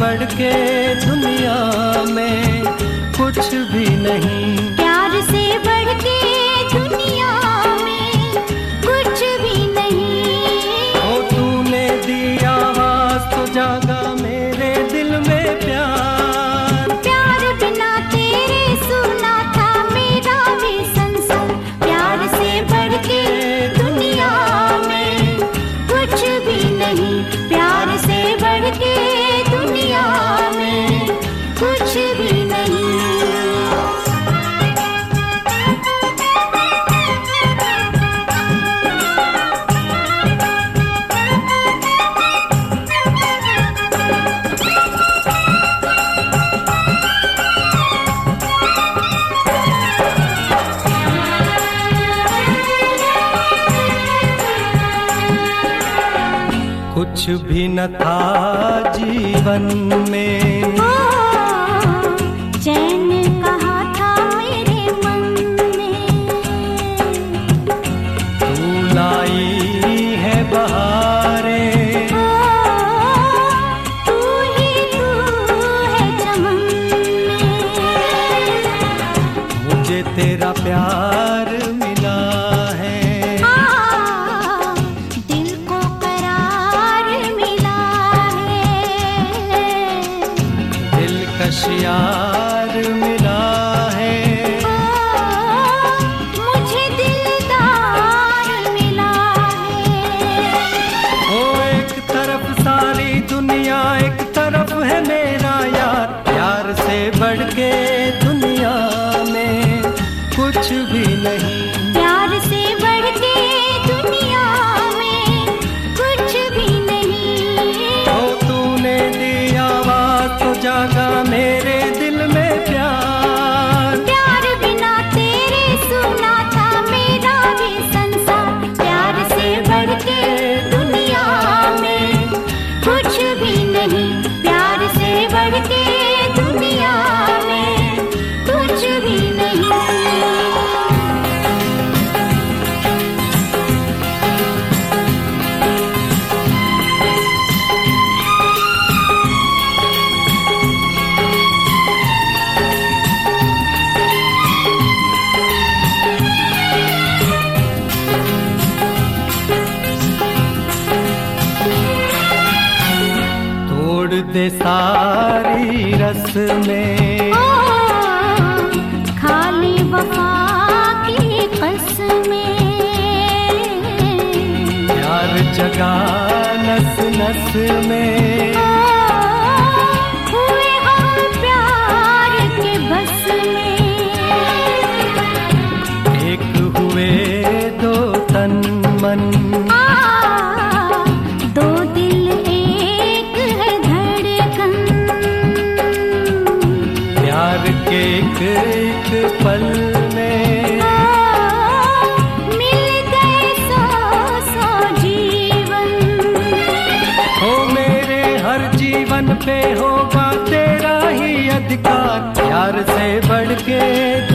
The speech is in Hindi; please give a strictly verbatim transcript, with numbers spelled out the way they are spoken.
बढ़ के दुनिया में कुछ भी नहीं। प्यार से बढ़ के दुनिया में कुछ भी नहीं। ओ तूने दी आवाज तो जागा मेरे दिल में प्यार। प्यार बिना तेरे सुना था मेरा भी संसार। प्यार से बढ़ के दुनिया में कुछ भी नहीं। प्यार से बढ़ के दुनिया में कुछ भी नहीं। कुछ भी न था जीवन में, चैन कहा था मेरे मन में। तू लाई है बहारें, तू ही तू है चमन में। मुझे तेरा प्यार मिला है, यार मिला है। मुझे दिलदार मिला है। ओ एक तरफ सारी दुनिया, एक तरफ है मेरा यार। प्यार से बढ़ के दुनिया में कुछ भी नहीं। प्यार से बढ़ के दुनिया में कुछ भी नहीं। ओ तूने दी आवाज तो जागा मेरे दिल में प्यार। प्यार बिना तेरे सुना था मेरा भी संसार। प्यार से बढ़ के दुनिया में कुछ भी नहीं। प्यार से बढ़ के दुनिया में कुछ भी नहीं। दे सारी रस में, खाली वफा की कसमें। प्यार जगा नस नस में, हुए हम प्यार के बस में। एक हुए दो तन मन, दो दिल एक है धड़कन। प्यार के एक एक पल में मिल गए सौ सौ जीवन। हो मेरे हर जीवन पे होगा तेरा ही अधिकार। प्यार से बढ़ के